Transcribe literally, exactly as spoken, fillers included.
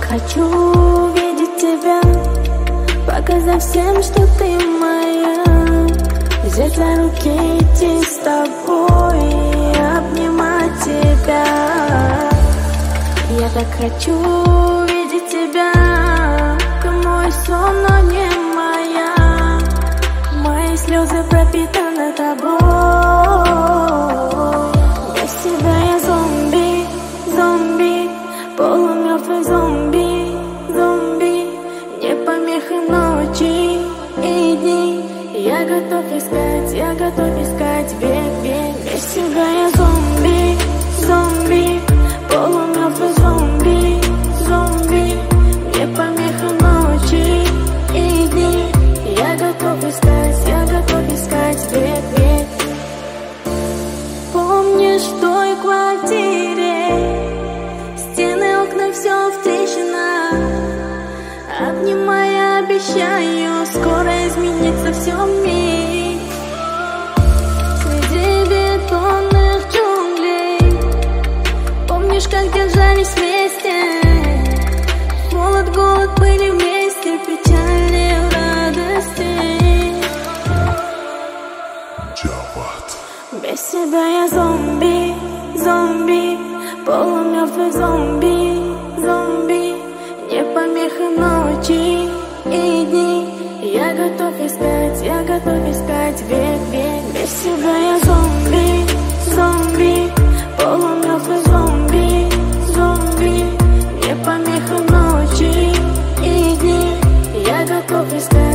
хочу увидеть тебя, показав всем, что ты моя. Взять за руки, идти с тобой и обнимать тебя. Я так хочу увидеть тебя, ты мой сон, но не моя. Мои слезы пропитаны тобой. Без тебя я зомби, зомби, полумертвый зомби, зомби. Не помеха ночи и дни. Я готов искать, я готов искать век, век. Без тебя я зомби, зомби, полумертвый зомби, зомби. Не помеха ночи и дни. Я готов искать, я готов искать век, век. Помнишь, в той квартире стены, окна, все в трещинах. Обнимая, обещаю, скоро изменится все в мире. Среди бетонных джунглей помнишь, как держались вместе? Холод, голод, были вместе, печали, радости. Без тебя я зомби, зомби, полумертвый зомби, зомби. Не помеха ночи и дни. Я готов искать, я готов искать век, век. Без тебя я зомби, зомби, полумертвый зомби, зомби. Не помеха ночи и дни. Я готов искать.